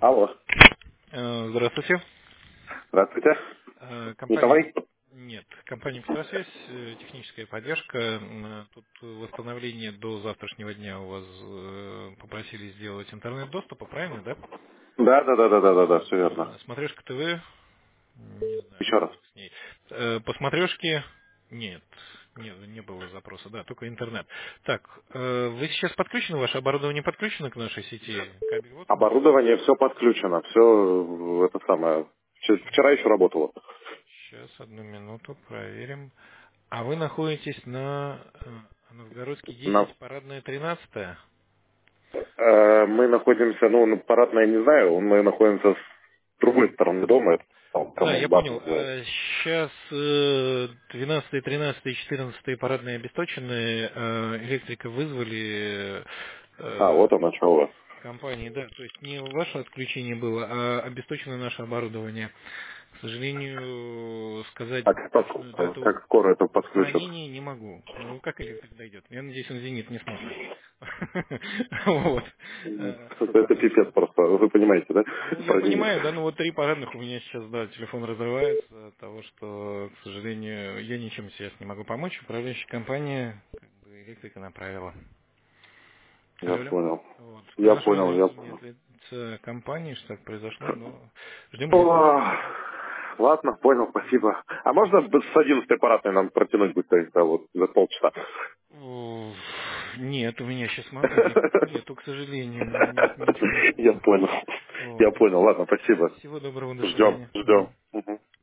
Алло. Здравствуйте. Здравствуйте. Компания... Николай? Нет, компания Петросвязь, техническая поддержка. Тут восстановление до завтрашнего дня у вас попросили сделать интернет-доступа, правильно, да? Да, все верно. Смотрешка ТВ, не знаю, Еще раз. как с ней. По смотрешке нет, не было запроса, да, только интернет. Так, вы сейчас подключены, ваше оборудование подключено к нашей сети? Кабель вот у нас. Оборудование все подключено. Все это самое. Вчера еще работало. Сейчас, одну минуту, проверим. А вы находитесь на Новгородский На- 10, парадная 13. Мы находимся, ну, на парадной не знаю, мы находимся с другой стороны дома, это там, Да, я коммунгбат понял. называется. Сейчас 12, 13, 14 парадные обесточенные. Электрика вызвали Вот оно, что у вас. компании, да. То есть не ваше отключение было, а обесточено наше оборудование. К сожалению, сказать А точную дату как скоро это подключат? устранения не могу. Ну, как электрик дойдет? Я надеюсь, он «Зенит» не смотрит. Вот. Это пипец просто, вы понимаете, да? Ну, я Про «Зенит». понимаю, да, ну вот 3 парадных у меня сейчас, да, телефон разрывается от того, что, к сожалению, я ничем сейчас не могу помочь. Управляющая компания, как бы, электрика направила. Я Алло, алло. понял. Вот. К Я нашему понял, я извинению понял. от лица компании, что так произошло, но ждем реакцию. О, ладно, понял, спасибо. А можно с 11 аппаратной нам протянуть будет тогда вот за полчаса? О, нет, у меня сейчас нету, к сожалению, нет ничего. Я понял. Я Вот. понял, ладно, спасибо. Всего доброго, до Ждем, свидания. Мгм. ждем. Мгм.